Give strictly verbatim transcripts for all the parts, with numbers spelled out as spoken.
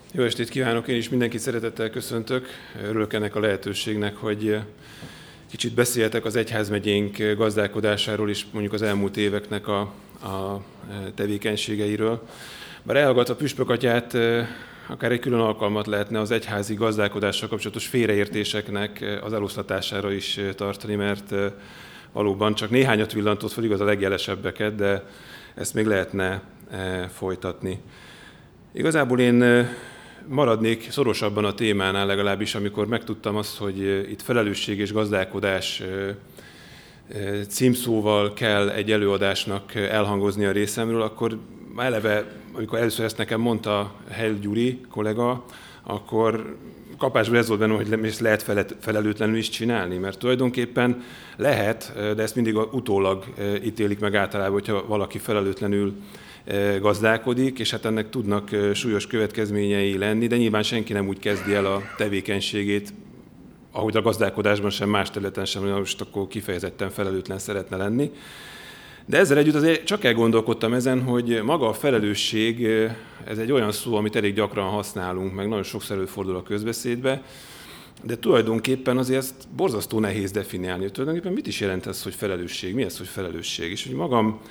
Jó estét kívánok, én is mindenkit szeretettel köszöntök. Örülök ennek a lehetőségnek, hogy kicsit beszéltek az egyházmegyénk gazdálkodásáról is, mondjuk az elmúlt éveknek a, a tevékenységeiről. Bár elhallgatva Püspök atyát, akár egy külön alkalmat lehetne az egyházi gazdálkodással kapcsolatos félreértéseknek az eloszlatására is tartani, mert valóban csak néhányat villantott fel, igaz a legjelesebbeket, de ezt még lehetne folytatni. Igazából én maradnék szorosabban a témánál legalábbis, amikor megtudtam azt, hogy itt felelősség és gazdálkodás címszóval kell egy előadásnak elhangozni a részemről, akkor már eleve, amikor először ezt nekem mondta Hell Gyuri kollega, akkor kapásból ez volt bennem, hogy ezt lehet felelőtlenül is csinálni, mert tulajdonképpen lehet, de ezt mindig utólag ítélik meg általában, hogyha valaki felelőtlenül gazdálkodik, és hát ennek tudnak súlyos következményei lenni, de nyilván senki nem úgy kezdi el a tevékenységét, ahogy a gazdálkodásban sem, más területen sem, hogy most akkor kifejezetten felelőtlen szeretne lenni. De ezzel együtt azért csak elgondolkodtam ezen, hogy maga a felelősség, ez egy olyan szó, amit elég gyakran használunk, meg nagyon sokszor előfordul a közbeszédbe, de tulajdonképpen azért ezt borzasztó nehéz definiálni. Tulajdonképpen mit is jelent ez, hogy felelősség? Mi ez, hogy felelősség? És hogy magam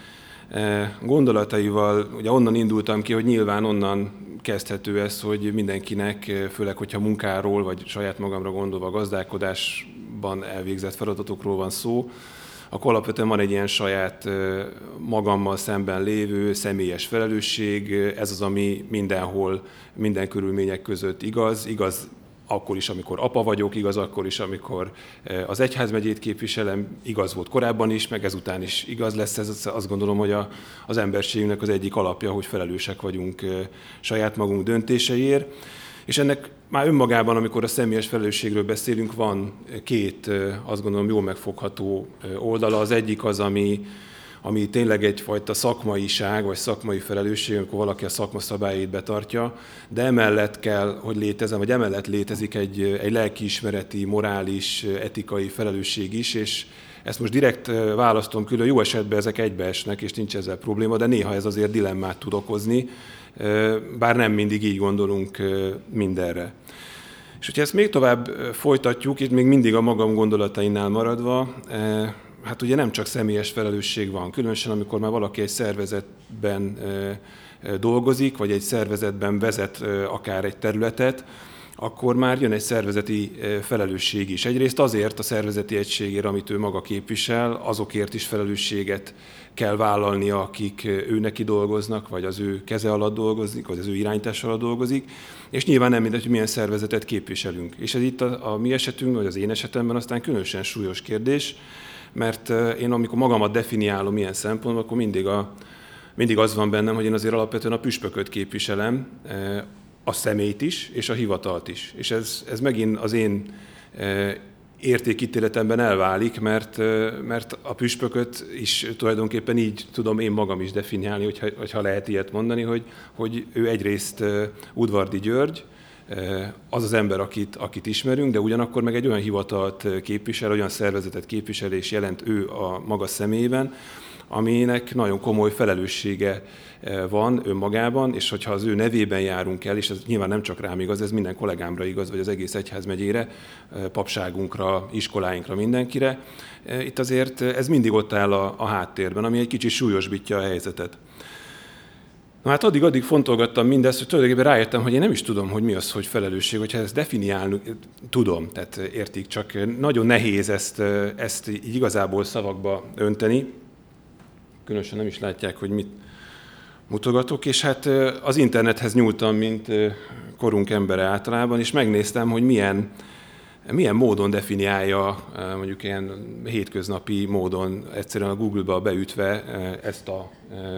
gondolataival, ugye onnan indultam ki, hogy nyilván onnan kezdhető ez, hogy mindenkinek, főleg, hogyha munkáról, vagy saját magamra gondolva a gazdálkodásban elvégzett feladatokról van szó, akkor alapvetően van egy ilyen saját magammal szemben lévő személyes felelősség, ez az, ami mindenhol, minden körülmények között igaz, igaz akkor is, amikor apa vagyok, igaz akkor is, amikor az egyházmegyét képviselem, igaz volt korábban is, meg ezután is igaz lesz. Ez azt gondolom, hogy a, az emberségünknek az egyik alapja, hogy felelősek vagyunk saját magunk döntéseiért. És ennek már önmagában, amikor a személyes felelősségről beszélünk, van két, azt gondolom, jól megfogható oldala. Az egyik az, ami, ami tényleg egyfajta szakmaiság, vagy szakmai felelősség, amikor valaki a szakma szabályait betartja, de emellett kell, hogy létezzen, vagy emellett létezik egy, egy lelkiismereti, morális, etikai felelősség is, és ezt most direkt választom külön, jó esetben ezek egybeesnek, és nincs ezzel probléma, de néha ez azért dilemmát tud okozni, bár nem mindig így gondolunk mindenre. És hogyha ezt még tovább folytatjuk, itt még mindig a magam gondolatainál maradva, hát ugye nem csak személyes felelősség van, különösen amikor már valaki egy szervezetben dolgozik, vagy egy szervezetben vezet akár egy területet, akkor már jön egy szervezeti felelősség is. Egyrészt azért a szervezeti egységért, amit ő maga képvisel, azokért is felelősséget kell vállalnia, akik ő neki dolgoznak, vagy az ő keze alatt dolgozik, vagy az ő irányítás alatt dolgozik, és nyilván nem mindegy, hogy milyen szervezetet képviselünk. És ez itt a, a mi esetünkben, vagy az én esetemben aztán különösen súlyos kérdés, mert én amikor magamat definiálom ilyen szempontból, akkor mindig, a, mindig az van bennem, hogy én azért alapvetően a püspököt képviselem, a személyt is, és a hivatalt is. És ez, ez megint az én értékítéletemben elválik, mert, mert a püspököt is tulajdonképpen így tudom én magam is definiálni, hogyha, hogyha lehet ilyet mondani, hogy, hogy ő egyrészt Udvardy György, az az ember, akit, akit ismerünk, de ugyanakkor meg egy olyan hivatalt képvisel, olyan szervezetet képvisel és jelent ő a maga személyében, aminek nagyon komoly felelőssége van önmagában, és hogyha az ő nevében járunk el, és ez nyilván nem csak rám igaz, ez minden kollégámra igaz, vagy az egész egyházmegyére, papságunkra, iskoláinkra, mindenkire, itt azért ez mindig ott áll a, a háttérben, ami egy kicsit súlyosbítja a helyzetet. Na hát addig-addig fontolgattam mindezt, hogy tulajdonképpen rájöttem, hogy én nem is tudom, hogy mi az, hogy felelősség, hogyha ezt definiálni tudom, tehát értik, csak nagyon nehéz ezt, ezt így igazából szavakba önteni. Különösen nem is látják, hogy mit mutogatok, és hát az internethez nyúltam, mint korunk embere általában, és megnéztem, hogy milyen, milyen módon definiálja, mondjuk ilyen hétköznapi módon, egyszerűen a Google-ba beütve ezt a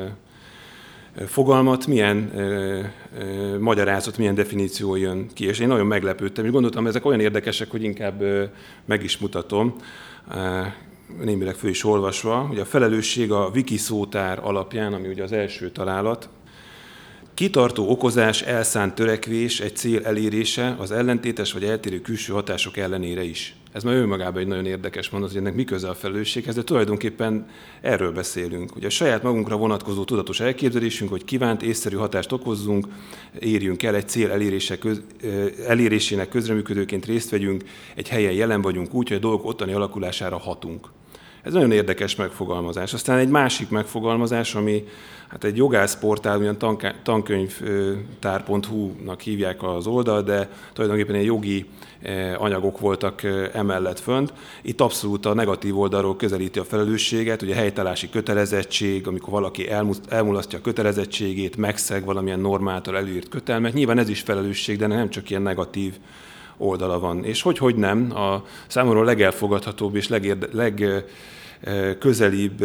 fogalmat, milyen magyarázat, milyen definíció jön ki, és én nagyon meglepődtem, és gondoltam, ezek olyan érdekesek, hogy inkább meg is mutatom, némileg föl is olvasva, hogy a felelősség a Wiki szótár alapján, ami ugye az első találat, kitartó okozás, elszánt törekvés, egy cél elérése az ellentétes vagy eltérő külső hatások ellenére is. Ez már önmagában egy nagyon érdekes mondat, hogy ennek mi köze a felelősséghez, de tulajdonképpen erről beszélünk. Ugye a saját magunkra vonatkozó tudatos elképzelésünk, hogy kívánt, észszerű hatást okozzunk, érjünk el, egy cél elérése köz, elérésének közreműködőként részt vegyünk, egy helyen jelen vagyunk úgy, hogy a dolgok ottani alakulására hatunk. Ez nagyon érdekes megfogalmazás. Aztán egy másik megfogalmazás, ami hát egy jogászportál, olyan tankönyvtár pont hu-nak hívják az oldal, de tulajdonképpen egy jogi anyagok voltak emellett fönt. Itt abszolút a negatív oldalról közelíti a felelősséget, ugye helytállási kötelezettség, amikor valaki elmulasztja a kötelezettségét, megszeg valamilyen normáltal előírt kötelmet. Nyilván ez is felelősség, de nem csak ilyen negatív oldala van. És hogy, hogy nem, a számomra legelfogadhatóbb és legközelibb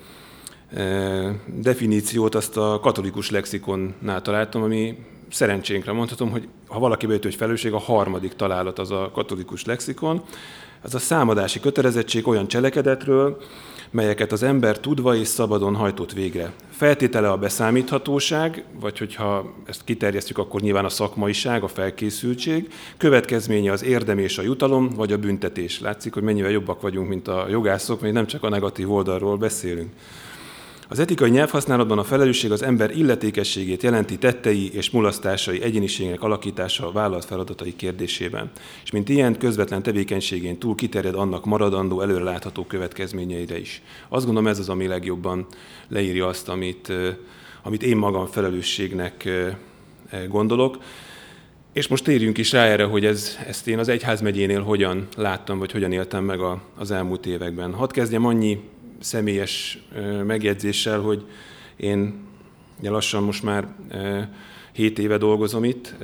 definíciót azt a katolikus lexikonnál találtam, ami szerencsénkre mondhatom, hogy ha valaki bejött, hogy felelősség, a harmadik találat az a katolikus lexikon. Az a számadási kötelezettség olyan cselekedetről, melyeket az ember tudva és szabadon hajtott végre. Feltétele a beszámíthatóság, vagy hogyha ezt kiterjesztjük, akkor nyilván a szakmaiság, a felkészültség, következménye az érdem és a jutalom, vagy a büntetés. Látszik, hogy mennyivel jobbak vagyunk, mint a jogászok, még nem csak a negatív oldalról beszélünk. Az etikai nyelvhasználatban a felelősség az ember illetékességét jelenti tettei és mulasztásai egyéniségének alakítása a vállalt feladatai kérdésében, és mint ilyen közvetlen tevékenységén túl kiterjed annak maradandó, előrelátható következményeire is. Azt gondolom, ez az, ami legjobban leírja azt, amit, amit én magam felelősségnek gondolok. És most térjünk is rá erre, hogy ez, ezt én az egyházmegyénél hogyan láttam, vagy hogyan éltem meg a, az elmúlt években. Hadd kezdjem annyi személyes megjegyzéssel, hogy én lassan most már hét éve dolgozom itt,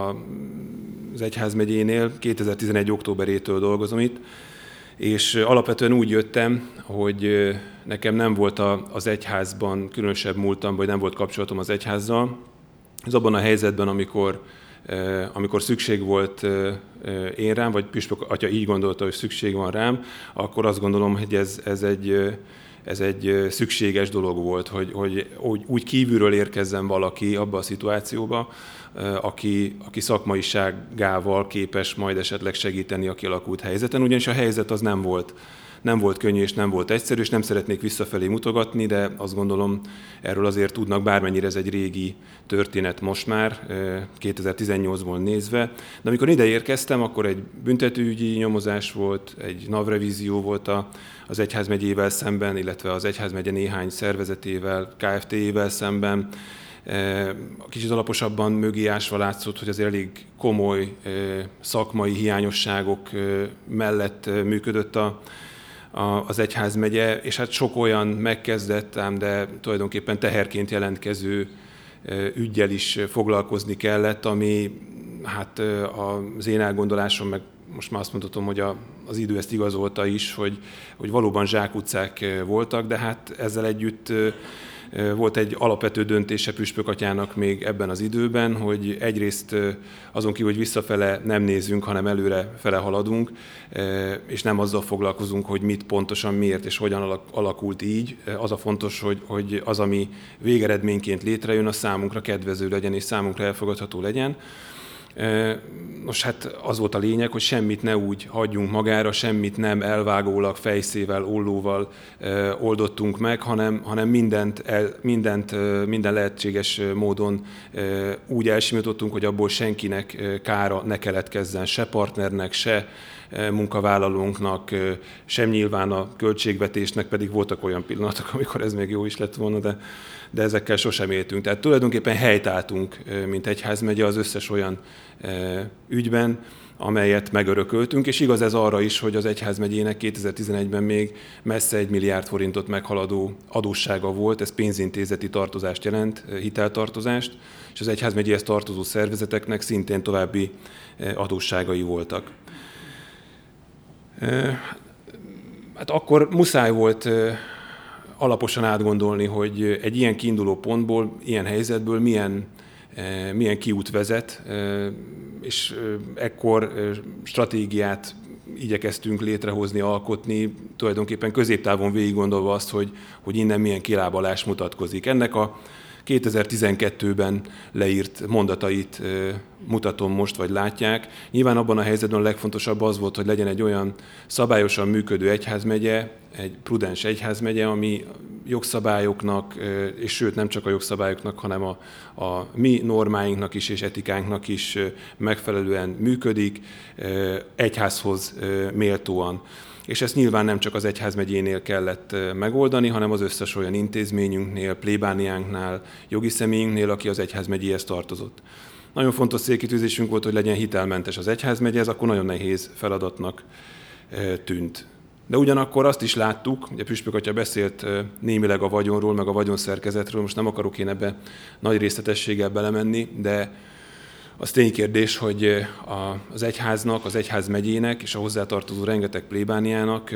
az egyházmegyénél, kétezer-tizenegy októberétől dolgozom itt, és alapvetően úgy jöttem, hogy nekem nem volt az egyházban különösebb múltam, vagy nem volt kapcsolatom az egyházzal. Ez abban a helyzetben, amikor amikor szükség volt én rám, vagy püspök atya így gondolta, hogy szükség van rám, akkor azt gondolom, hogy ez, ez, egy, ez egy szükséges dolog volt, hogy, hogy úgy kívülről érkezzen valaki abba a szituációba, aki, aki szakmaiságával képes majd esetleg segíteni a kialakult helyzeten, ugyanis a helyzet az nem volt Nem volt könnyű és nem volt egyszerű, és nem szeretnék visszafelé mutogatni, de azt gondolom, erről azért tudnak, bármennyire ez egy régi történet most már, kétezer-tizennyolcból nézve. De amikor ide érkeztem, akkor egy büntetőügyi nyomozás volt, egy NAV-revízió volt az egyházmegyével szemben, illetve az egyházmegye néhány szervezetével, ká ef té-ével szemben. Kicsit alaposabban mögé ásva látszott, hogy azért elég komoly szakmai hiányosságok mellett működött a az egyházmegye, és hát sok olyan megkezdett, ám de tulajdonképpen teherként jelentkező üggyel is foglalkozni kellett, ami hát az én elgondolásom, meg most már azt mondhatom, hogy a, az idő ezt igazolta is, hogy, hogy valóban zsákutcák voltak, de hát ezzel együtt volt egy alapvető döntése püspökatyának még ebben az időben, hogy egyrészt azon kívül, hogy visszafele nem nézzünk, hanem előre fele haladunk, és nem azzal foglalkozunk, hogy mit pontosan, miért és hogyan alakult így. Az a fontos, hogy, hogy az, ami végeredményként létrejön, az számunkra kedvező legyen és számunkra elfogadható legyen. Nos, hát az volt a lényeg, hogy semmit ne úgy hagyjunk magára, semmit nem elvágólag, fejszével, ollóval oldottunk meg, hanem, hanem mindent, el, mindent, minden lehetséges módon úgy elsimítottunk, hogy abból senkinek kára ne keletkezzen, se partnernek, se munkavállalónknak, sem nyilván a költségvetésnek, pedig voltak olyan pillanatok, amikor ez még jó is lett volna, de, de ezekkel sosem éltünk. Tehát tulajdonképpen helytáltunk, mint egyházmegye az összes olyan ügyben, amelyet megörököltünk, és igaz ez arra is, hogy az egyházmegyének kétezer-tizenegyben még messze egy milliárd forintot meghaladó adóssága volt, ez pénzintézeti tartozást jelent, hiteltartozást, és az egyházmegyéhez tartozó szervezeteknek szintén további adósságai voltak. Hát akkor muszáj volt alaposan átgondolni, hogy egy ilyen kiinduló pontból, ilyen helyzetből milyen, milyen kiút vezet, és ekkor stratégiát igyekeztünk létrehozni, alkotni, tulajdonképpen középtávon végig gondolva azt, hogy, hogy innen milyen kilábalás mutatkozik. Ennek a kétezer-tizenkettőben leírt mondatait mutatom most, vagy látják. Nyilván abban a helyzetben a legfontosabb az volt, hogy legyen egy olyan szabályosan működő egyházmegye, egy prudens egyházmegye, ami jogszabályoknak, és sőt nem csak a jogszabályoknak, hanem a, a mi normáinknak is és etikánknak is megfelelően működik, egyházhoz méltóan. És ezt nyilván nem csak az egyházmegyénél kellett megoldani, hanem az összes olyan intézményünknél, plébániánknál, jogi személyünknél, aki az egyházmegyéhez tartozott. Nagyon fontos célkitűzésünk volt, hogy legyen hitelmentes az egyházmegye, ez akkor nagyon nehéz feladatnak tűnt. De ugyanakkor azt is láttuk, ugye Püspök atya beszélt némileg a vagyonról, meg a vagyonszerkezetről, most nem akarok én ebbe nagy részletességgel belemenni, de az ténykérdés, hogy az egyháznak, az egyházmegyének és a hozzátartozó rengeteg plébániának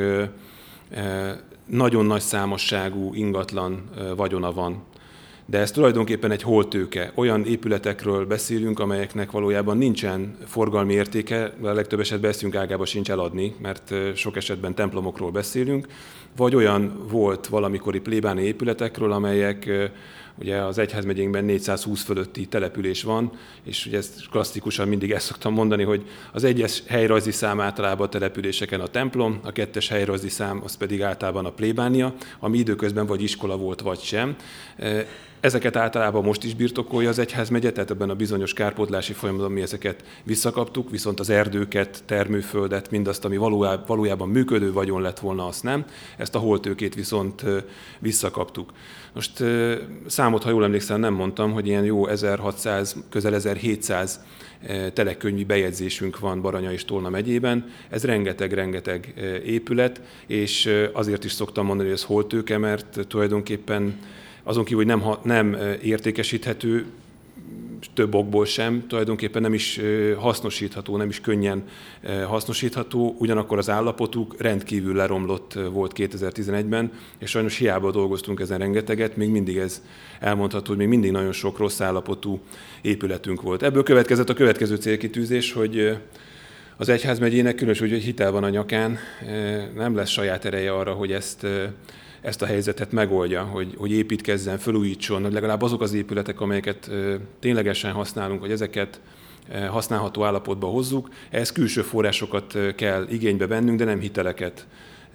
nagyon nagy számosságú ingatlan vagyona van. De ez tulajdonképpen egy holttőke. Olyan épületekről beszélünk, amelyeknek valójában nincsen forgalmi értéke, de a legtöbb esetben eszünk ágába sincs eladni, mert sok esetben templomokról beszélünk, vagy olyan volt valamikori plébáni épületekről, amelyek ugye az egyházmegyénkben négyszázhúsz fölötti település van, és ugye ezt klasszikusan mindig ezt szoktam mondani, hogy az egyes helyrajzi szám általában a településeken a templom, a kettes helyrajzi szám az pedig általában a plébánia, ami időközben vagy iskola volt, vagy sem. Ezeket általában most is birtokolja az egyházmegye, tehát ebben a bizonyos kárpótlási folyamatban mi ezeket visszakaptuk, viszont az erdőket, termőföldet, mindazt, ami valójában működő vagyon lett volna, azt nem. Ezt a holttőkét viszont visszakaptuk. Most számot, ha jól emlékszem, nem mondtam, hogy ilyen jó ezerhatszáz, közel ezerhétszáz telekönyvi bejegyzésünk van Baranya és Tolna megyében. Ez rengeteg-rengeteg épület, és azért is szoktam mondani, hogy ez holttőke, mert tulajdonképpen azon kívül, hogy nem, nem értékesíthető, több okból sem, tulajdonképpen nem is hasznosítható, nem is könnyen hasznosítható, ugyanakkor az állapotuk rendkívül leromlott volt kétezer-tizenegyben, és sajnos hiába dolgoztunk ezen rengeteget, még mindig ez elmondható, hogy még mindig nagyon sok rossz állapotú épületünk volt. Ebből következett a következő célkitűzés, hogy az egyházmegyének különös, hogy hitel van a nyakán, nem lesz saját ereje arra, hogy ezt ezt a helyzetet megoldja, hogy, hogy építkezzen, felújítson, hogy legalább azok az épületek, amelyeket ténylegesen használunk, hogy ezeket használható állapotba hozzuk. Ehhez külső forrásokat kell igénybe vennünk, de nem hiteleket.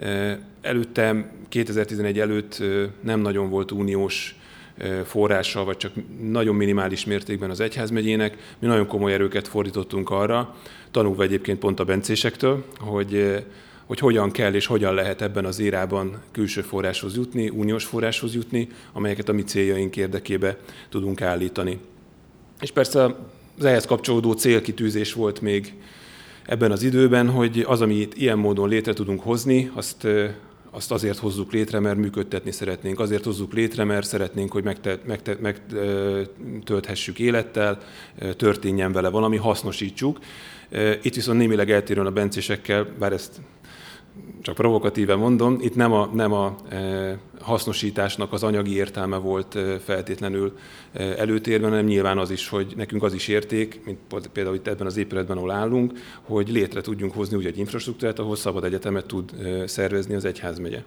Előtte, kétezer-tizenegy előtt nem nagyon volt uniós forrása, vagy csak nagyon minimális mértékben az egyházmegyének. Mi nagyon komoly erőket fordítottunk arra, tanulva egyébként pont a bencésektől, hogy hogy hogyan kell és hogyan lehet ebben az érában külső forráshoz jutni, uniós forráshoz jutni, amelyeket a mi céljaink érdekébe tudunk állítani. És persze az ehhez kapcsolódó célkitűzés volt még ebben az időben, hogy az, amit ilyen módon létre tudunk hozni, azt, azt azért hozzuk létre, mert működtetni szeretnénk. Azért hozzuk létre, mert szeretnénk, hogy megtölthessük élettel, történjen vele valami, hasznosítsuk. Itt viszont némileg eltérően a bencésekkel, bár ezt csak provokatíven mondom, itt nem a, nem a e, hasznosításnak az anyagi értelme volt e, feltétlenül e, előtérben, hanem nyilván az is, hogy nekünk az is érték, mint például itt ebben az épületben, ahol állunk, hogy létre tudjunk hozni úgy egy infrastruktúrát, ahol szabad egyetemet tud e, szervezni az egyházmegye.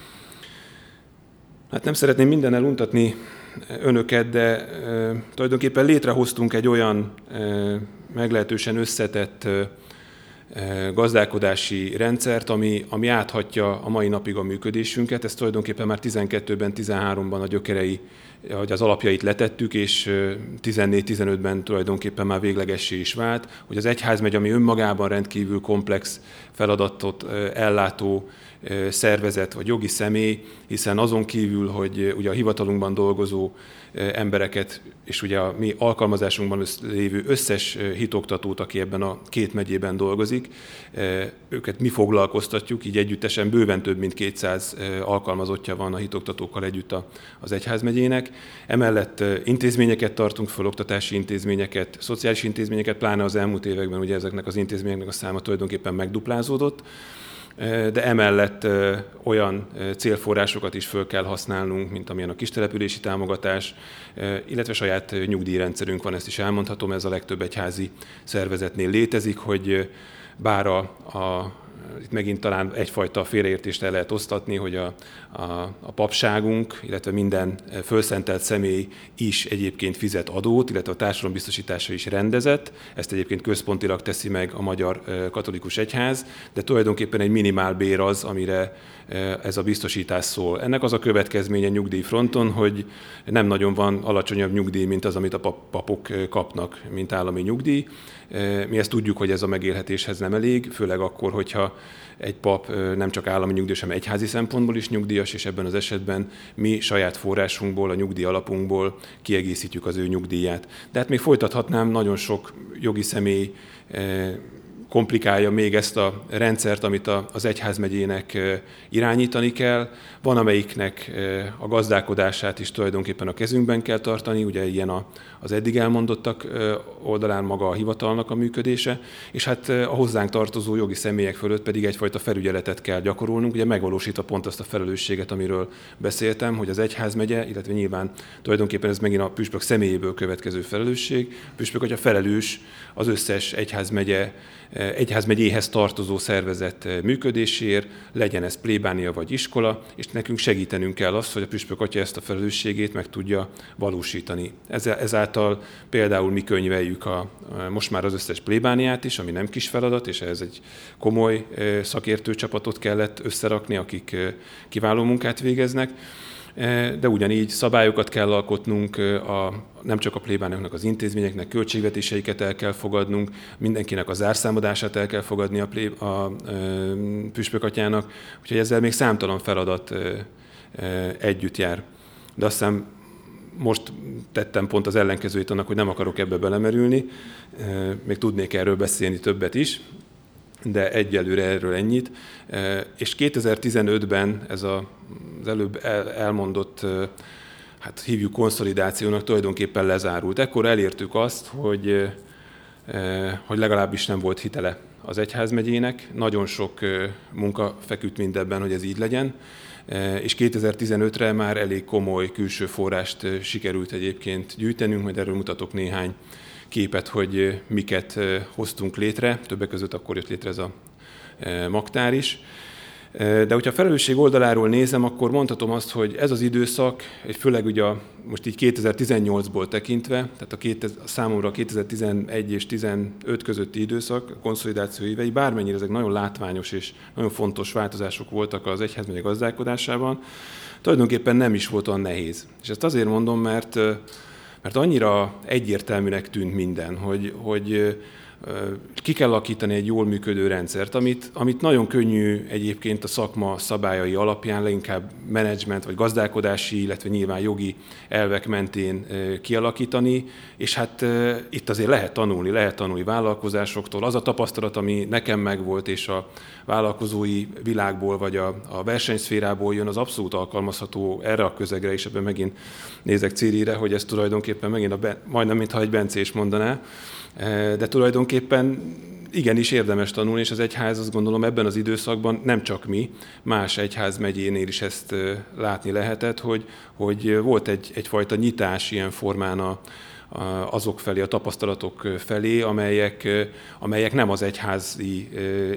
Hát nem szeretném mindennel untatni önöket, de e, tulajdonképpen létrehoztunk egy olyan e, meglehetősen összetett e, gazdálkodási rendszert, ami, ami áthatja a mai napig a működésünket. Ez tulajdonképpen már tizenkettőben, tizenháromban a gyökerei, hogy az alapjait letettük, és tizennégy-tizenötben tulajdonképpen már véglegessé is vált, hogy az egyházmegye, ami önmagában rendkívül komplex feladatot ellátó szervezet vagy jogi személy, hiszen azon kívül, hogy ugye a hivatalunkban dolgozó embereket, és ugye a mi alkalmazásunkban lévő összes hitoktatót, aki ebben a két megyében dolgozik, őket mi foglalkoztatjuk, így együttesen bőven több mint kétszáz alkalmazottja van a hitoktatókkal együtt az egyházmegyének. Emellett intézményeket tartunk föl, oktatási intézményeket, szociális intézményeket, pláne az elmúlt években ugye ezeknek az intézményeknek a száma tulajdonképpen megduplázódott, de emellett olyan célforrásokat is föl kell használnunk, mint amilyen a kistelepülési támogatás, illetve saját nyugdíjrendszerünk van, ezt is elmondhatom, ez a legtöbb egyházi szervezetnél létezik, hogy bár a, a itt megint talán egyfajta félreértést el lehet osztatni, hogy a, a, a papságunk, illetve minden fölszentelt személy is egyébként fizet adót, illetve a társadalombiztosítása is rendezett. Ezt egyébként központilag teszi meg a Magyar Katolikus Egyház, de tulajdonképpen egy minimálbér az, amire ez a biztosítás szól. Ennek az a következménye nyugdíjfronton, hogy nem nagyon van alacsonyabb nyugdíj, mint az, amit a papok kapnak, mint állami nyugdíj. Mi ezt tudjuk, hogy ez a megélhetéshez nem elég, főleg akkor, hogyha egy pap nem csak állami nyugdíjas, hanem egyházi szempontból is nyugdíjas, és ebben az esetben mi saját forrásunkból, a nyugdíj alapunkból kiegészítjük az ő nyugdíját. De hát még folytathatnám, nagyon sok jogi személy komplikálja még ezt a rendszert, amit az egyházmegyének irányítani kell. Van, amelyiknek a gazdálkodását is tulajdonképpen a kezünkben kell tartani, ugye ilyen az eddig elmondottak oldalán maga a hivatalnak a működése, és hát a hozzánk tartozó jogi személyek fölött pedig egyfajta felügyeletet kell gyakorolnunk, ugye megvalósítva pont azt a felelősséget, amiről beszéltem, hogy az egyházmegye, illetve nyilván tulajdonképpen ez megint a püspök személyéből következő felelősség. A püspök, hogyha felelős az összes egyházmegye egyházmegyéhez tartozó szervezet működéséért, legyen ez plébánia vagy iskola, és nekünk segítenünk kell azt, hogy a püspök atya ezt a felelősségét meg tudja valósítani. Ezáltal például mi könyveljük a, most már az összes plébániát is, ami nem kis feladat, és ez egy komoly szakértőcsapatot kellett összerakni, akik kiváló munkát végeznek. De ugyanígy szabályokat kell alkotnunk, a, nem csak a plébániaknak, az intézményeknek, költségvetéseiket el kell fogadnunk, mindenkinek a zárszámadását el kell fogadni a, plé, a, a püspökatyának, úgyhogy ezzel még számtalan feladat együtt jár. De aztán most tettem pont az ellenkezőjét annak, hogy nem akarok ebbe belemerülni, még tudnék erről beszélni többet is, de egyelőre erről ennyit. És kétezer-tizenötben ez a, az előbb elmondott, hát hívjuk konszolidációnak, tulajdonképpen lezárult. Ekkor elértük azt, hogy, hogy legalábbis nem volt hitele az egyházmegyének. Nagyon sok munka feküdt mindebben, hogy ez így legyen. És kétezer-tizenötre már elég komoly külső forrást sikerült egyébként gyűjtenünk, majd erről mutatok néhány képet, hogy miket hoztunk létre, többek között akkor jött létre ez a magtár is. De hogyha a felelősség oldaláról nézem, akkor mondhatom azt, hogy ez az időszak, főleg ugye a, most így kétezer-tizennyolcból tekintve, tehát a, két, a számomra a kétezer-tizenegy és tizenöt közötti időszak, a konszolidáció évei, bármennyire ezek nagyon látványos és nagyon fontos változások voltak az egyházmegye gazdálkodásában, tulajdonképpen nem is volt olyan nehéz. És ezt azért mondom, mert, mert annyira egyértelműnek tűnt minden, hogy, hogy ki kell alakítani egy jól működő rendszert, amit, amit nagyon könnyű egyébként a szakma szabályai alapján, leginkább menedzsment vagy gazdálkodási, illetve nyilván jogi elvek mentén kialakítani, és hát itt azért lehet tanulni, lehet tanulni vállalkozásoktól. Az a tapasztalat, ami nekem megvolt, és a vállalkozói világból vagy a, a versenyszférából jön, az abszolút alkalmazható erre a közegre, és ebben megint nézek Cirire, hogy ez tulajdonképpen megint a be, majdnem mintha egy Bencés mondaná, de tulajdonképpen igenis érdemes tanulni, és az egyház, azt gondolom, ebben az időszakban nem csak mi, más egyházmegyénél is ezt látni lehetett, hogy, hogy volt egy, egyfajta nyitás ilyen formán a, azok felé, a tapasztalatok felé, amelyek, amelyek nem az egyházi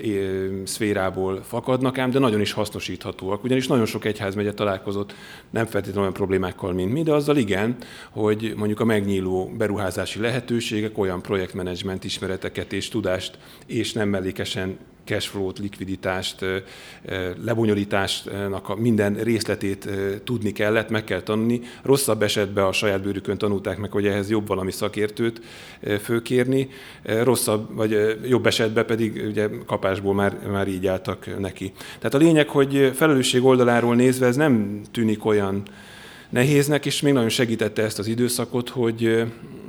szférából fakadnak ám, de nagyon is hasznosíthatóak. Ugyanis nagyon sok egyházmegye találkozott nem feltétlenül olyan problémákkal, mint mi, de azzal igen, hogy mondjuk a megnyíló beruházási lehetőségek, olyan projektmenedzsment ismereteket és tudást, és nem mellékesen cashflow-t, likviditást, lebonyolításnak a minden részletét tudni kellett, meg kell tanulni. Rosszabb esetben a saját bőrükön tanulták meg, hogy ehhez jobb valami szakértőt fölkérni, rosszabb, vagy jobb esetben pedig ugye kapásból már, már így álltak neki. Tehát a lényeg, hogy felelősség oldaláról nézve ez nem tűnik olyan nehéznek, és még nagyon segítette ezt az időszakot, hogy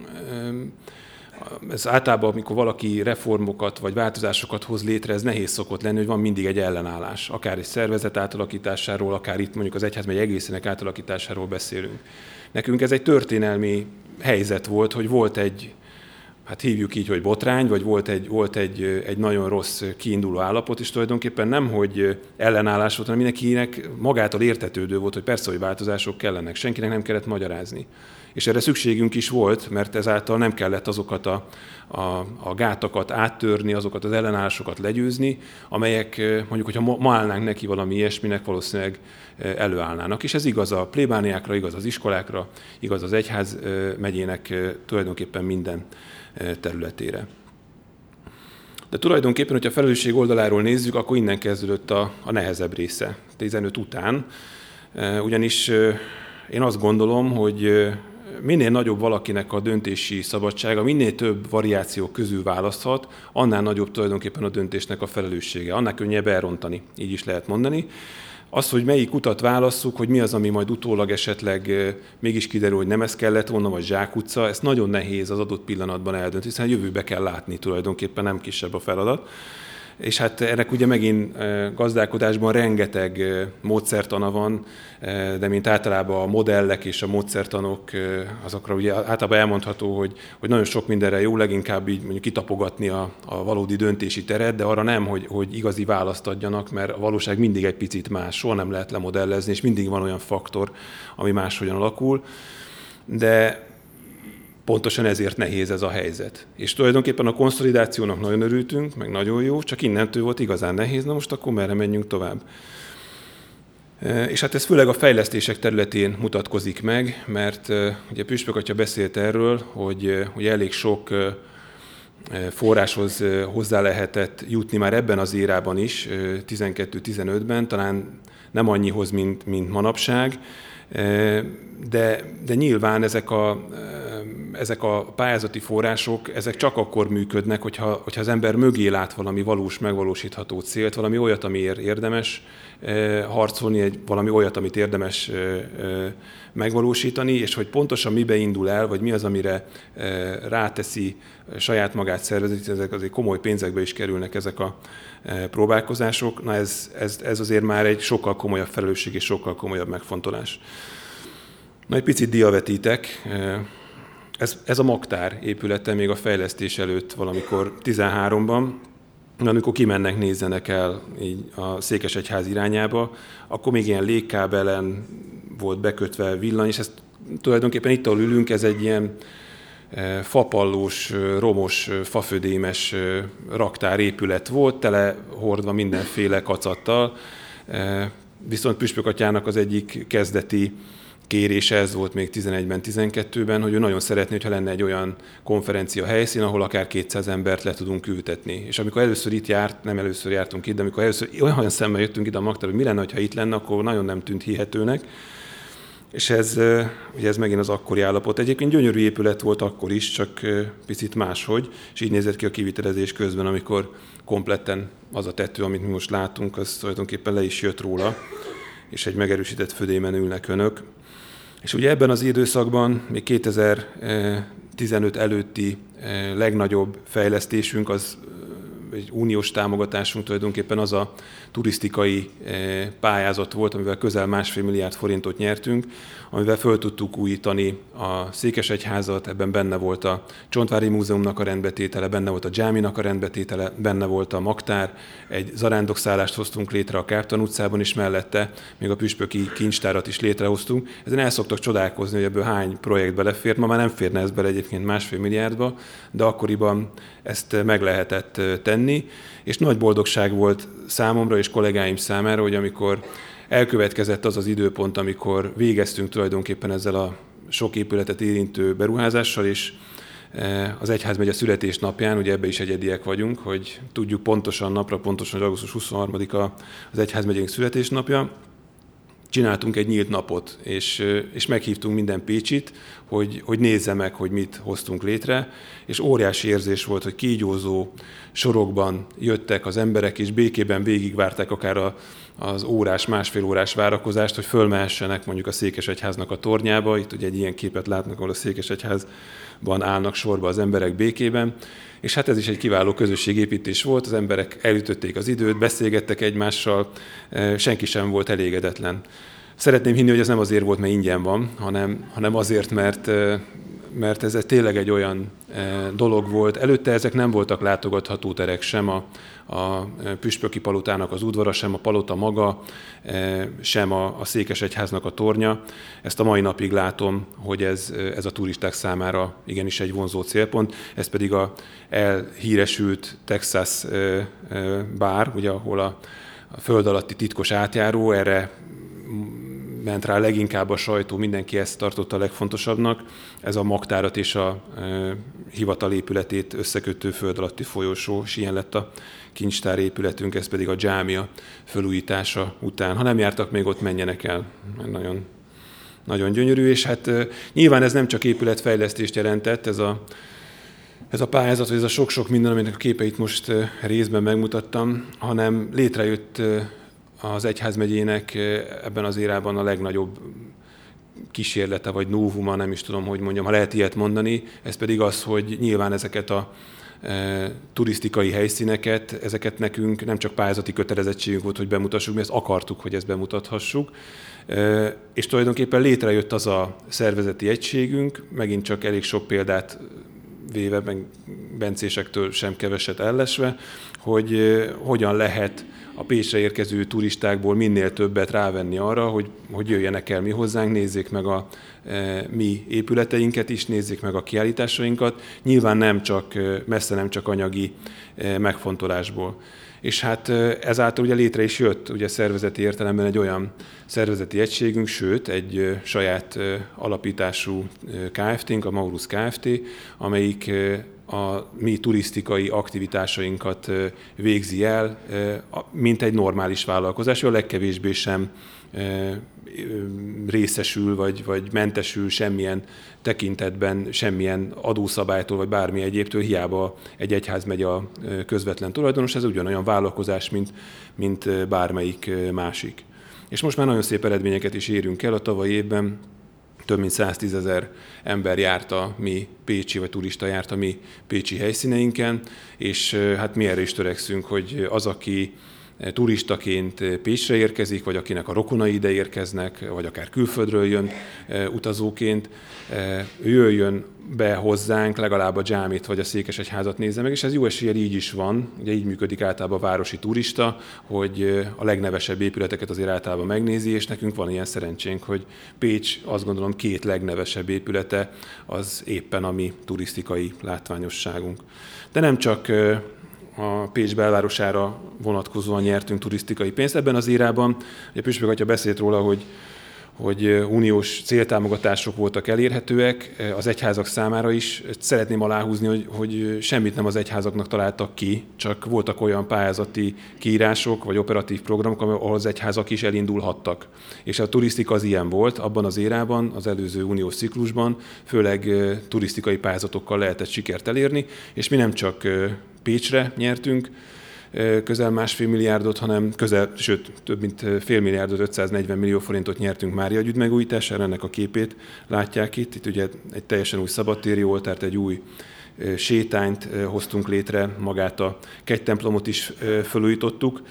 ez általában, amikor valaki reformokat vagy változásokat hoz létre, ez nehéz szokott lenni, hogy van mindig egy ellenállás. Akár egy szervezet átalakításáról, akár itt mondjuk az egyházmegye egészének átalakításáról beszélünk. Nekünk ez egy történelmi helyzet volt, hogy volt egy, hát hívjuk így, hogy botrány, vagy volt egy, volt egy, egy nagyon rossz kiinduló állapot, és tulajdonképpen nem, hogy ellenállás volt, hanem mindenkinek magától értetődő volt, hogy persze, hogy változások kellenek. Senkinek nem kellett magyarázni. És erre szükségünk is volt, mert ezáltal nem kellett azokat a, a, a gátakat áttörni, azokat az ellenállásokat legyőzni, amelyek mondjuk, hogyha ma állnánk neki valami ilyesminek, valószínűleg előállnának. És ez igaz a plébániákra, igaz az iskolákra, igaz az egyház megyének tulajdonképpen minden területére. De tulajdonképpen, hogyha a felelősség oldaláról nézzük, akkor innen kezdődött a, a nehezebb része, tizenöt után. Ugyanis én azt gondolom, hogy minél nagyobb valakinek a döntési szabadsága, minél több variációk közül választhat, annál nagyobb tulajdonképpen a döntésnek a felelőssége. Annál könnyebb elrontani, így is lehet mondani. Az, hogy melyik utat válasszuk, hogy mi az, ami majd utólag esetleg mégis kiderül, hogy nem ez kellett volna, vagy zsákutca, ezt nagyon nehéz az adott pillanatban eldönteni, hiszen a jövőbe kell látni tulajdonképpen, nem kisebb a feladat. És hát ennek ugye megint gazdálkodásban rengeteg módszertana van, de mint általában a modellek és a módszertanok, azokra ugye általában elmondható, hogy, hogy nagyon sok mindenre jó, leginkább így mondjuk kitapogatni a, a valódi döntési teret, de arra nem, hogy, hogy igazi választ adjanak, mert a valóság mindig egy picit más, soha nem lehet lemodellezni, és mindig van olyan faktor, ami máshogyan alakul. De pontosan ezért nehéz ez a helyzet. És tulajdonképpen a konszolidációnak nagyon örültünk, meg nagyon jó, csak innentől volt igazán nehéz, na most akkor merre menjünk tovább. És hát ez főleg a fejlesztések területén mutatkozik meg, mert ugye Püspök atya beszélt erről, hogy, hogy elég sok forráshoz hozzá lehetett jutni már ebben az érában is, tizenkettő-tizenötben, talán nem annyihoz, mint, mint manapság, de, de nyilván ezek a, ezek a pályázati források, ezek csak akkor működnek, hogyha, hogyha az ember mögé lát valami valós, megvalósítható célt, valami olyat, amiért érdemes harcolni, egy, valami olyat, amit érdemes megvalósítani, és hogy pontosan mibe indul el, vagy mi az, amire ráteszi saját magát szervezni, ezek azért komoly pénzekbe is kerülnek ezek a próbálkozások. Na ez, ez, ez azért már egy sokkal komolyabb felelősség és sokkal komolyabb megfontolás. Na egy picit diavetítek. Ez, ez a Magtár épülete még a fejlesztés előtt valamikor tizenháromban, amikor kimennek, nézzenek el így a Székesegyház irányába, akkor még ilyen légkábelen volt bekötve villany, és ezt tulajdonképpen itt, ahol ülünk, ez egy ilyen fapallós, romos, fafödémes raktárépület volt, tele hordva mindenféle kacattal. Viszont Püspök atyának az egyik kezdeti kérése ez volt még tizenegyben, tizenkettőben, hogy ő nagyon szeretné, hogyha lenne egy olyan konferencia helyszín, ahol akár kétszáz embert le tudunk ültetni. És amikor először itt járt, nem először jártunk itt, de amikor először olyan szemmel jöttünk ide a Magtárba, hogy mi lenne, ha itt lenne, akkor nagyon nem tűnt hihetőnek. És ez, ugye ez megint az akkori állapot. Egyébként gyönyörű épület volt akkor is, csak picit máshogy, és így nézett ki a kivitelezés közben, amikor kompletten az a tető, amit mi most látunk, az tulajdonképpen le is jött róla, és egy megerősített födémen ülnek önök. És ugye ebben az időszakban, még kétezer-tizenöt előtti legnagyobb fejlesztésünk, az egy uniós támogatásunk tulajdonképpen az a turisztikai pályázat volt, amivel közel másfél milliárd forintot nyertünk, amivel föl tudtuk újítani a Székesegyházat, ebben benne volt a Csontvári Múzeumnak a rendbetétele, benne volt a Dzsáminak a rendbetétele, benne volt a Magtár, egy zarándokszállást hoztunk létre a Kárpton utcában is mellette, még a püspöki kincstárat is létrehoztunk. Ezen el szoktak csodálkozni, hogy ebből hány projekt belefért, ma már nem férne ez bele egyébként másfél milliárdba, de akkoriban ezt meg lehetett tenni, és nagy boldogság volt számomra és kollégáim számára, hogy amikor elkövetkezett az az időpont, amikor végeztünk tulajdonképpen ezzel a sok épületet érintő beruházással, és az egyházmegye születésnapján, ugye ebbe is egyediek vagyunk, hogy tudjuk pontosan napra, pontosan, hogy augusztus huszonharmadika az egyházmegyénk születésnapja, csináltunk egy nyílt napot, és, és meghívtunk minden pécsit, hogy, hogy nézze meg, hogy mit hoztunk létre, és óriási érzés volt, hogy kígyózó sorokban jöttek az emberek, és békében végigvárták akár a, az órás, másfél órás várakozást, hogy fölmehessenek mondjuk a Székesegyháznak a tornyába. Itt ugye egy ilyen képet látnak, ahol a Székesegyházban állnak sorba az emberek békében. És hát ez is egy kiváló közösségépítés volt, az emberek elütötték az időt, beszélgettek egymással, senki sem volt elégedetlen. Szeretném hinni, hogy ez nem azért volt, mert ingyen van, hanem, hanem azért, mert mert ez tényleg egy olyan dolog volt. Előtte ezek nem voltak látogatható terek, sem a, a püspöki palotának az udvara, sem a palota maga, sem a, a székesegyháznak a tornya. Ezt a mai napig látom, hogy ez, ez a turisták számára igenis egy vonzó célpont. Ez pedig a elhíresült Texas bár, ugye, ahol a, a föld alatti titkos átjáró, erre ment rá leginkább a sajtó, mindenki ezt tartotta a legfontosabbnak. Ez a magtárat és a e, hivatal épületét összekötő föld alatti folyosó, és ilyen lett a kincstár épületünk, ez pedig a dzsámia felújítása után. Ha nem jártak még ott, menjenek el. Nagyon, nagyon gyönyörű, és hát e, nyilván ez nem csak épületfejlesztést jelentett, ez a, ez a pályázat, vagy ez a sok-sok minden, aminek a képeit most e, részben megmutattam, hanem létrejött e, az egyházmegyének ebben az érában a legnagyobb kísérlete, vagy novuma, nem is tudom, hogy mondjam, ha lehet ilyet mondani, ez pedig az, hogy nyilván ezeket a e, turisztikai helyszíneket, ezeket nekünk nem csak pályázati kötelezettségünk volt, hogy bemutassuk, mi ezt akartuk, hogy ezt bemutathassuk, e, és tulajdonképpen létrejött az a szervezeti egységünk, megint csak elég sok példát véve, meg bencésektől sem keveset ellesve, hogy e, hogyan lehet a Pécsre érkező turistákból minél többet rávenni arra, hogy, hogy jöjjenek el mi hozzánk, nézzék meg a e, mi épületeinket is, nézzék meg a kiállításainkat, nyilván nem csak, messze nem csak anyagi e, megfontolásból. És hát ezáltal ugye létre is jött ugye szervezeti értelemben egy olyan szervezeti egységünk, sőt egy saját alapítású ká ef té-nk, a Maurus Kft., amelyik a mi turisztikai aktivitásainkat végzi el, mint egy normális vállalkozás, a legkevésbé sem részesül, vagy, vagy mentesül semmilyen tekintetben, semmilyen adószabálytól, vagy bármi egyébtől, hiába egy egyházmegye a közvetlen tulajdonos, ez ugyanolyan vállalkozás, mint, mint bármelyik másik. És most már nagyon szép eredményeket is érünk el. A tavalyi évben több mint száztízezer ember járt a mi pécsi, vagy turista járt a mi pécsi helyszíneinken, és hát mi erre is törekszünk, hogy az, aki turistaként Pécsre érkezik, vagy akinek a rokonai ide érkeznek, vagy akár külföldről jön utazóként, jöjjön be hozzánk, legalább a dzsámit vagy a székesegyházat nézze meg, és ez jó eséllyel így is van. Ugye így működik általában a városi turista, hogy a legnevesebb épületeket azért általában megnézi, és nekünk van ilyen szerencsénk, hogy Pécs, azt gondolom, két legnevesebb épülete az éppen a mi turisztikai látványosságunk. De nem csak a Pécs belvárosára vonatkozóan nyertünk turisztikai pénzt. Ebben az érában, ugye Püspök atya beszélt róla, hogy, hogy uniós céltámogatások voltak elérhetőek az egyházak számára is. Szeretném aláhúzni, hogy, hogy semmit nem az egyházaknak találtak ki, csak voltak olyan pályázati kiírások vagy operatív programok, ahol az egyházak is elindulhattak. És a turisztika az ilyen volt, abban az érában, az előző uniós ciklusban, főleg turisztikai pályázatokkal lehetett sikert elérni, és mi nem csak Pécsre nyertünk közel másfél milliárdot, hanem közel, sőt, több mint fél milliárdot, ötszáznegyven millió forintot nyertünk Mária Gyüd megújítására, ennek a képét látják itt. Itt ugye egy teljesen új szabadtéri oltárt, egy új sétányt hoztunk létre, magát a kegytemplomot is felújítottuk.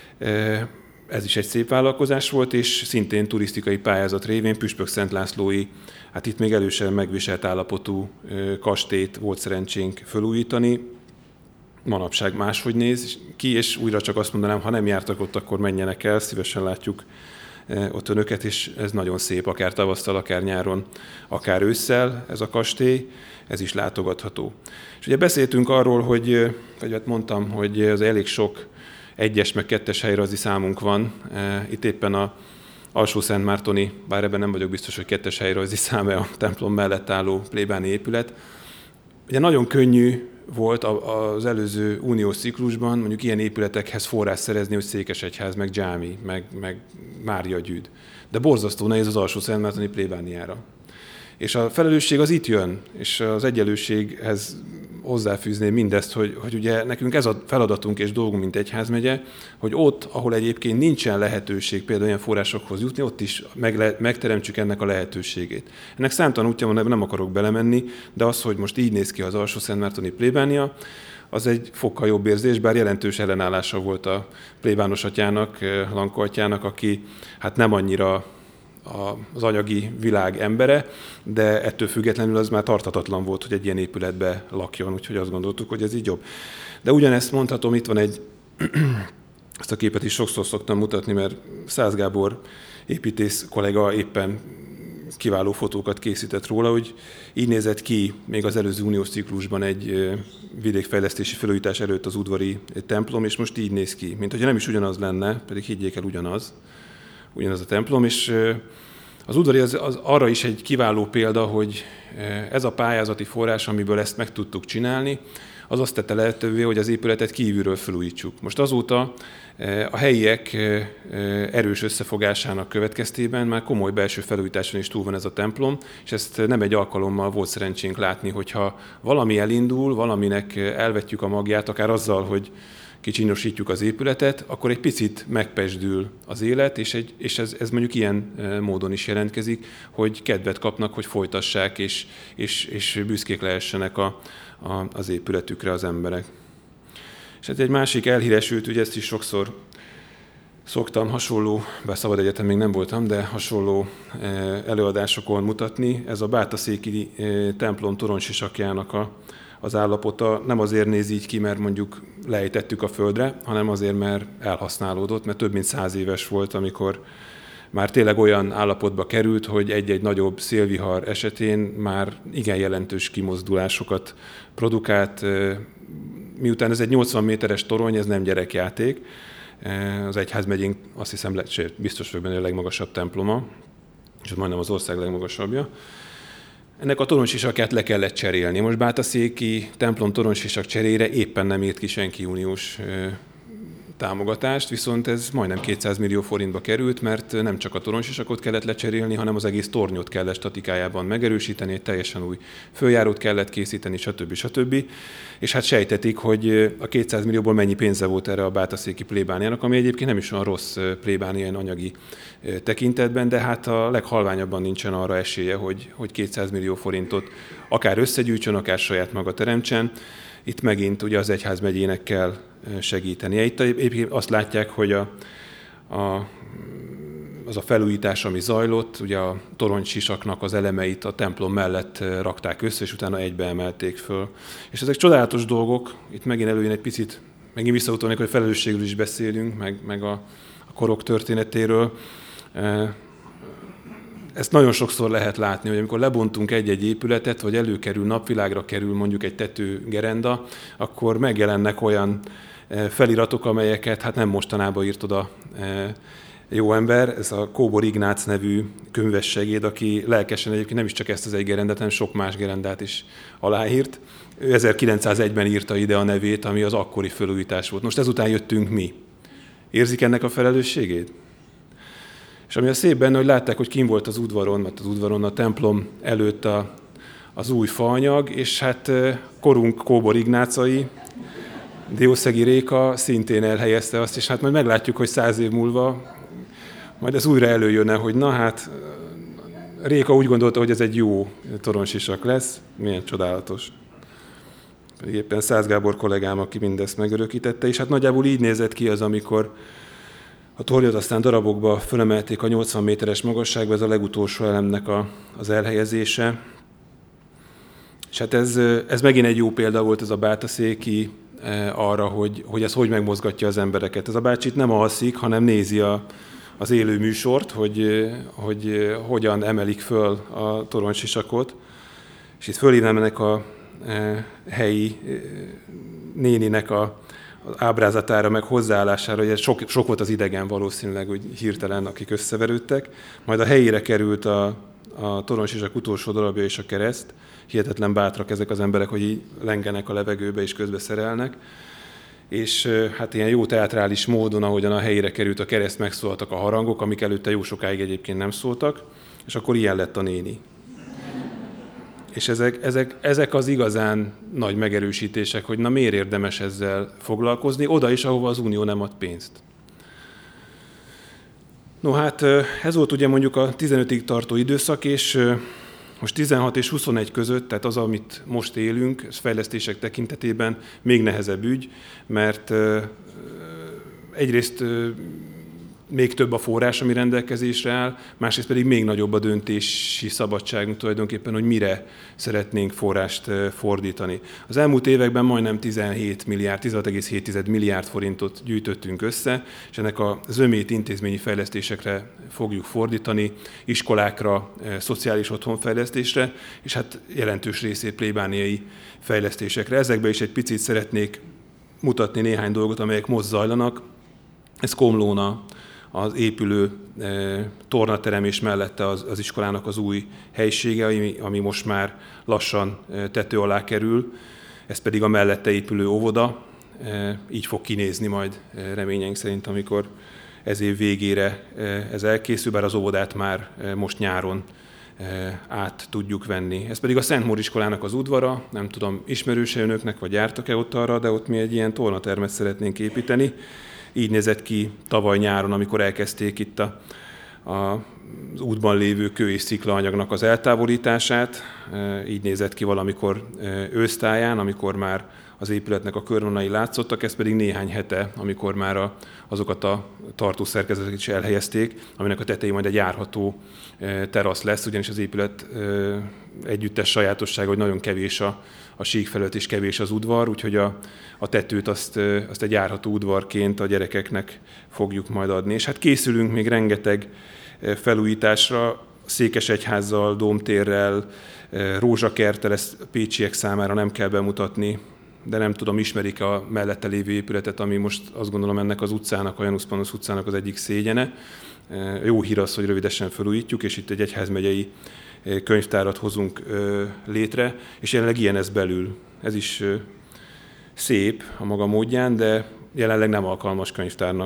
Ez is egy szép vállalkozás volt, és szintén turisztikai pályázat révén Püspök Szent Lászlói, hát itt még elősen megviselt állapotú kastélyt volt szerencsénk felújítani. Manapság máshogy néz ki, és újra csak azt mondanám, ha nem jártak ott, akkor menjenek el, szívesen látjuk ott önöket, és ez nagyon szép, akár tavasszal, akár nyáron, akár ősszel ez a kastély, ez is látogatható. És ugye beszéltünk arról, hogy, vagy hát mondtam, hogy az elég sok egyes meg kettes helyrajzi számunk van. Itt éppen a Alsó-Szentmártoni, bár ebben nem vagyok biztos, hogy kettes helyrajzi száma a templom mellett álló plébáni épület. Ugye nagyon könnyű volt az előző uniós ciklusban mondjuk ilyen épületekhez forrás szerezni, hogy székesegyház, meg dzsámi, meg, meg Mária Gyüd. De borzasztó nehéz az Alsó-Szentmártoni plébániára. És a felelősség az itt jön, és az egyenlőséghez hozzáfűzném mindezt, hogy, hogy ugye nekünk ez a feladatunk és dolgunk, mint egyházmegye, hogy ott, ahol egyébként nincsen lehetőség például ilyen forrásokhoz jutni, ott is meg, megteremtsük ennek a lehetőségét. Ennek számtalan útja van, nem akarok belemenni, de az, hogy most így néz ki az Alsó-Szentmártoni plébánia, az egy fokkal jobb érzés, bár jelentős ellenállása volt a plébános atyának, Lanka atyának, aki hát nem annyira az anyagi világ embere, de ettől függetlenül az már tarthatatlan volt, hogy egy ilyen épületbe lakjon, úgyhogy azt gondoltuk, hogy ez így jobb. De ugyanezt mondhatom, itt van egy, ezt a képet is sokszor szoktam mutatni, mert Szász Gábor építész kollega éppen kiváló fotókat készített róla, hogy így nézett ki még az előző uniós ciklusban egy vidékfejlesztési felújítás előtt az udvari templom, és most így néz ki, mint hogyha nem is ugyanaz lenne, pedig higgyék el, ugyanaz, ugyanaz a templom, és az udvari az, az arra is egy kiváló példa, hogy ez a pályázati forrás, amiből ezt meg tudtuk csinálni, az azt tette lehetővé, hogy az épületet kívülről felújítsuk. Most azóta a helyiek erős összefogásának következtében már komoly belső felújításon is túl van ez a templom, és ezt nem egy alkalommal volt szerencsénk látni, hogyha valami elindul, valaminek elvetjük a magját, akár azzal, hogy kicsinosítjuk az épületet, akkor egy picit megpesdül az élet, és, egy, és ez, ez mondjuk ilyen módon is jelentkezik, hogy kedvet kapnak, hogy folytassák, és, és, és büszkék lehessenek a, a, az épületükre az emberek. És ez egy másik elhíresült, ugye ezt is sokszor szoktam hasonló, bár Szabad Egyetem még nem voltam, de hasonló előadásokon mutatni. Ez a Bátaszéki templom toronysisakjának a az állapota nem azért néz így ki, mert mondjuk lejtettük a földre, hanem azért, mert elhasználódott, mert több mint száz éves volt, amikor már tényleg olyan állapotba került, hogy egy-egy nagyobb szélvihar esetén már igen jelentős kimozdulásokat produkált. Miután ez egy nyolcvan méteres torony, ez nem gyerekjáték. Az egyházmegyénk azt hiszem, biztos vagyok benne, a legmagasabb temploma, és majdnem az ország legmagasabbja. Ennek a toronysisakját le kellett cserélni. Most Bátaszéki templom toronysisisak cserére éppen nem írt ki senki uniós támogatást, viszont ez majdnem kétszáz millió forintba került, mert nem csak a toronysisakot kellett lecserélni, hanem az egész tornyot kellett statikájában megerősíteni, egy teljesen új följárót kellett készíteni, stb. stb. És hát sejtetik, hogy a kétszáz millióból mennyi pénze volt erre a bátaszéki plébániának, ami egyébként nem is olyan rossz plébánia ilyen anyagi tekintetben, de hát a leghalványabban nincsen arra esélye, hogy, hogy kétszáz millió forintot akár összegyűjtsön, akár saját maga teremtsen. Itt megint ugye az egyházmegyének kell segítenie. Itt egyébként azt látják, hogy a, a, az a felújítás, ami zajlott, ugye a toronysisaknak az elemeit a templom mellett rakták össze, és utána egybe emelték föl. És ezek csodálatos dolgok, itt megint előjön egy picit, megint visszautalnék, hogy felelősségről is beszélünk, meg, meg a, a korok történetéről. Ezt nagyon sokszor lehet látni, hogy amikor lebontunk egy-egy épületet, vagy előkerül, napvilágra kerül mondjuk egy tetőgerenda, akkor megjelennek olyan feliratok, amelyeket hát nem mostanában írt oda jó ember, ez a Kóbor Ignác nevű könyves segéd, aki lelkesen egyébként nem is csak ezt az egy gerendát, hanem sok más gerendát is aláírt. Ő ezerkilencszázegyben írta ide a nevét, ami az akkori felújítás volt. Most ezután jöttünk mi. Érzik ennek a felelősségét? És ami a szép benne, hogy látták, hogy kim volt az udvaron, mert az udvaron a templom előtt a, az új faanyag, és hát korunk Kóbor Ignácai, Diószegi Réka szintén elhelyezte azt, és hát majd meglátjuk, hogy száz év múlva majd ez újra előjönne, hogy na hát Réka úgy gondolta, hogy ez egy jó toronsisak lesz, milyen csodálatos. Pedig éppen Szász Gábor kollégám, aki mindezt megörökítette, és hát nagyjából így nézett ki az, amikor a tornyot aztán darabokba fölemelték a nyolcvan méteres magasságba, ez a legutolsó elemnek a, az elhelyezése. És hát ez, ez megint egy jó példa volt ez a bátaszéki arra, hogy, hogy ez hogy megmozgatja az embereket. Ez a bácsi itt nem alszik, hanem nézi a, az élő műsort, hogy, hogy hogyan emelik föl a toronysisakot. És itt fölhívnám ennek a helyi néninek a az ábrázatára, meg hozzáállására, hogy sok, sok volt az idegen valószínűleg, hogy hirtelen, akik összeverődtek. Majd a helyére került a, a toronsisak utolsó darabja és a kereszt. Hihetetlen bátrak ezek az emberek, hogy így lengenek a levegőbe és közbe szerelnek. És hát ilyen jó teátrális módon, ahogyan a helyére került a kereszt, megszólaltak a harangok, amik előtte jó sokáig egyébként nem szóltak, és akkor ilyen lett a néni. És ezek, ezek, ezek az igazán nagy megerősítések, hogy na miért érdemes ezzel foglalkozni, oda is, ahova az Unió nem ad pénzt. No hát ez volt ugye mondjuk a tizenötig tartó időszak, és most tizenhat és huszonegy között, tehát az, amit most élünk, ez fejlesztések tekintetében még nehezebb ügy, mert egyrészt még több a forrás, ami rendelkezésre áll, másrészt pedig még nagyobb a döntési szabadságunk tulajdonképpen, hogy mire szeretnénk forrást fordítani. Az elmúlt években majdnem tizenhét milliárd, tizenhat egész hét milliárd forintot gyűjtöttünk össze, és ennek a zömét intézményi fejlesztésekre fogjuk fordítani, iskolákra, szociális otthonfejlesztésre, és hát jelentős részét plébániai fejlesztésekre. Ezekbe is egy picit szeretnék mutatni néhány dolgot, amelyek most zajlanak. Ez Komlóna, az épülő e, tornaterem és mellette az, az iskolának az új helyisége, ami, ami most már lassan e, tető alá kerül. Ez pedig a mellette épülő óvoda. E, így fog kinézni majd e, reményeink szerint, amikor ez év végére e, ez elkészül, bár az óvodát már e, most nyáron e, át tudjuk venni. Ez pedig a Szent Mór iskolának az udvara, nem tudom, ismerőse önöknek, vagy jártak-e ott arra, de ott mi egy ilyen tornatermet szeretnénk építeni. Így nézett ki tavaly nyáron, amikor elkezdték itt a, a, az útban lévő kő és sziklaanyagnak az eltávolítását. Így nézett ki valamikor ősztáján, amikor már az épületnek a körvonalai látszottak, ez pedig néhány hete, amikor már a, azokat a tartószerkezeteket is elhelyezték, aminek a tetején majd egy járható terasz lesz, ugyanis az épület együttes sajátossága, hogy nagyon kevés a, a sík felett és kevés az udvar, úgyhogy a, a tetőt azt, azt egy járható udvarként a gyerekeknek fogjuk majd adni. És hát készülünk még rengeteg felújításra, Székesegyházzal, Dómtérrel, Rózsakerttel, ezt a pécsiek számára nem kell bemutatni, de nem tudom, ismerik a mellette lévő épületet, ami most azt gondolom ennek az utcának, a Janus Pannus utcának az egyik szégyene. Jó hír az, hogy rövidesen felújítjuk, és itt egy egyházmegyei könyvtárat hozunk létre, és jelenleg ilyen ez belül. Ez is szép a maga módján, de jelenleg nem alkalmas könyvtárnak.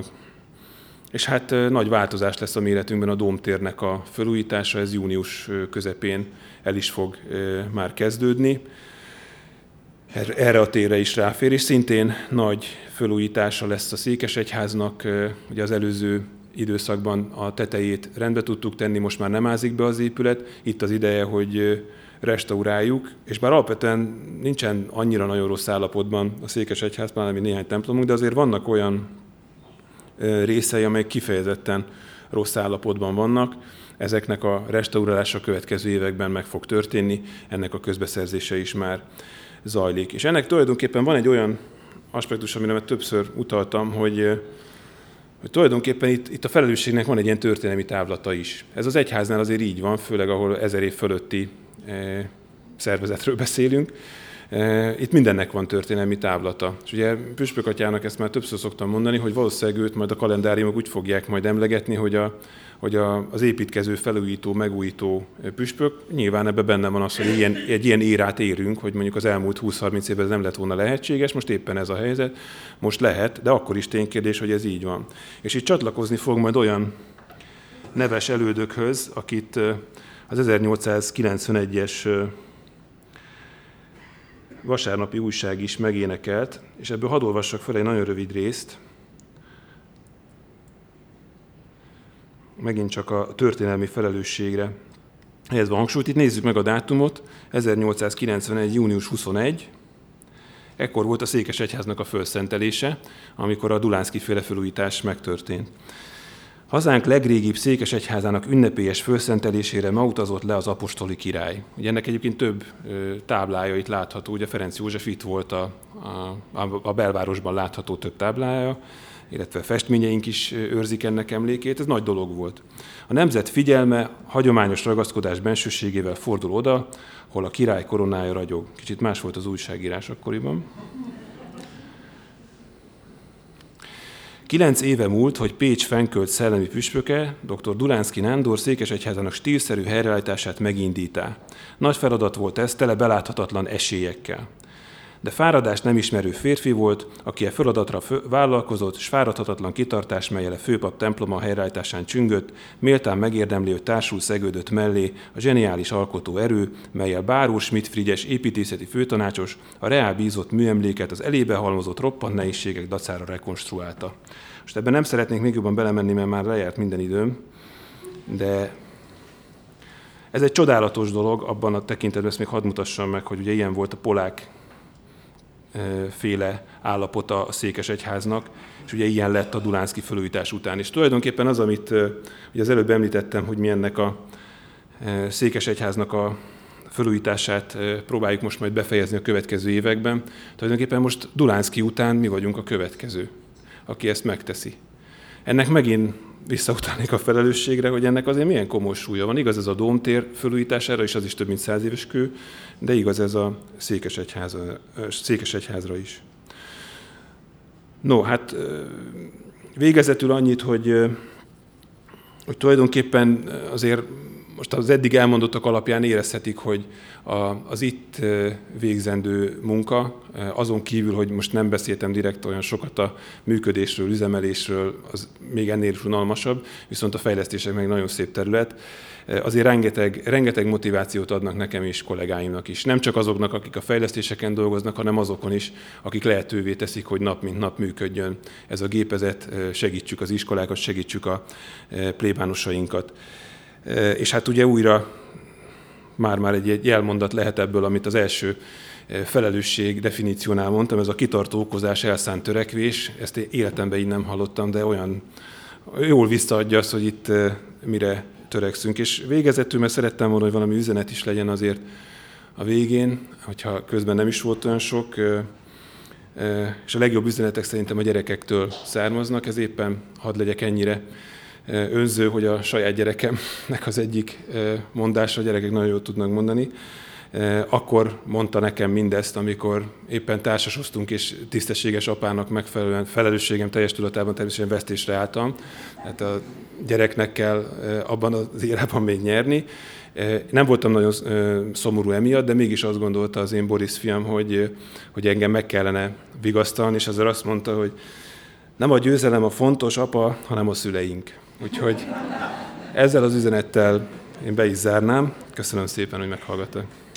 És hát nagy változás lesz a méretünkben a Dómtérnek a felújítása, ez június közepén el is fog már kezdődni. Erre a térre is ráfér, és szintén nagy felújítása lesz a Székesegyháznak. Ugye az előző időszakban a tetejét rendbe tudtuk tenni, most már nem ázik be az épület. Itt az ideje, hogy restauráljuk, és bár alapvetően nincsen annyira nagyon rossz állapotban a Székesegyházban, mint néhány templomunk, de azért vannak olyan részei, amelyek kifejezetten rossz állapotban vannak. Ezeknek a restaurálása következő években meg fog történni, ennek a közbeszerzése is már zajlik. És ennek tulajdonképpen van egy olyan aspektus, amire már többször utaltam, hogy, hogy tulajdonképpen itt, itt a felelősségnek van egy ilyen történelmi távlata is. Ez az egyháznál azért így van, főleg ahol ezer év fölötti eh, szervezetről beszélünk. Eh, itt mindennek van történelmi távlata. És ugye Püspök atyának ezt már többször szoktam mondani, hogy valószínűleg őt majd a kalendáriumok úgy fogják majd emlegetni, hogy a hogy a, az építkező, felújító, megújító püspök, nyilván ebben benne van az, hogy ilyen, egy ilyen érát érünk, hogy mondjuk az elmúlt húsz-harminc évben ez nem lett volna lehetséges, most éppen ez a helyzet, most lehet, de akkor is ténykérdés, hogy ez így van. És itt csatlakozni fog majd olyan neves elődökhöz, akit az ezernyolcszázkilencvenegyes vasárnapi újság is megénekelt, és ebből hadd olvassak fel egy nagyon rövid részt, megint csak a történelmi felelősségre helyezve a hangsúlyt. Itt nézzük meg a dátumot, ezernyolcszázkilencvenegy. június huszonegy. Ekkor volt a Székesegyháznak a fölszentelése, amikor a Dulánszky-féle felújítás megtörtént. Hazánk legrégibb Székesegyházának ünnepélyes fölszentelésére ma utazott le az apostoli király. Ugye ennek egyébként több táblája itt látható, ugye Ferenc József itt volt a, a, a belvárosban látható több táblája, illetve festményeink is őrzik ennek emlékét, ez nagy dolog volt. A nemzet figyelme hagyományos ragaszkodás bensőségével fordul oda, hol a király koronája ragyog. Kicsit más volt az újságírás akkoriban. Kilenc éve múlt, hogy Pécs fennkölt szellemi püspöke, dr. Dulánszky Nándor Székesegyházának stílszerű helyreállítását megindítá. Nagy feladat volt ez, tele beláthatatlan esélyekkel. De fáradást nem ismerő férfi volt, aki a feladatra vállalkozott, s fáradhatatlan kitartás, mellyel a főpap temploma helyreállításán csüngött, méltán megérdemli, hogy társul szegődött mellé a zseniális alkotó erő, mellyel Báró Schmidt Frigyes építészeti főtanácsos a reál bízott műemléket az elébe halmozott roppant nehézségek dacára rekonstruálta. Most ebben nem szeretnék még jobban belemenni, mert már lejárt minden időm, de ez egy csodálatos dolog, abban a tekintetben ezt még hadd mutassam meg, hogy ugye ilyen volt a polák féle állapota a székesegyháznak, és ugye ilyen lett a Dulánszky fölújítás után. És tulajdonképpen az, amit ugye az előbb említettem, hogy mi ennek a székesegyháznak a fölújítását próbáljuk most majd befejezni a következő években. Tulajdonképpen most Dulánszky után mi vagyunk a következő, aki ezt megteszi. Ennek megint visszautalnék a felelősségre, hogy ennek azért milyen komoly súlya van. Igaz ez a Dómtér fölújítására, és az is több mint száz éves kő, de igaz ez a Székesegyházra, Székesegyházra is. No, hát végezetül annyit, hogy, hogy tulajdonképpen azért most az eddig elmondottak alapján érezhetik, hogy az itt végzendő munka, azon kívül, hogy most nem beszéltem direkt olyan sokat a működésről, üzemelésről, az még ennél is unalmasabb, viszont a fejlesztések meg nagyon szép terület, azért rengeteg, rengeteg motivációt adnak nekem és kollégáimnak is. Nem csak azoknak, akik a fejlesztéseken dolgoznak, hanem azokon is, akik lehetővé teszik, hogy nap mint nap működjön ez a gépezet, segítsük az iskolákat, segítsük a plébánosainkat. És hát ugye újra már-már egy, egy jelmondat lehet ebből, amit az első felelősség definíciónál mondtam, ez a kitartó okozás, elszánt törekvés, ezt életemben így nem hallottam, de olyan jól visszaadja azt, hogy itt mire törekszünk. És végezetül, mert szerettem volna, hogy valami üzenet is legyen azért a végén, hogyha közben nem is volt olyan sok, és a legjobb üzenetek szerintem a gyerekektől származnak, ez éppen hadd legyek ennyire önző, hogy a saját gyerekemnek az egyik mondása, a gyerekek nagyon jól tudnak mondani. Akkor mondta nekem mindezt, amikor éppen társasoztunk, és tisztességes apának megfelelően felelősségem teljes tudatában természetesen vesztésre álltam. Hát a gyereknek kell abban az érában még nyerni. Nem voltam nagyon szomorú emiatt, de mégis azt gondolta az én Boris fiam, hogy, hogy engem meg kellene vigasztalni, és azért azt mondta, hogy nem a győzelem a fontos, apa, hanem a szüleink. Úgyhogy ezzel az üzenettel én be is zárnám. Köszönöm szépen, hogy meghallgattak.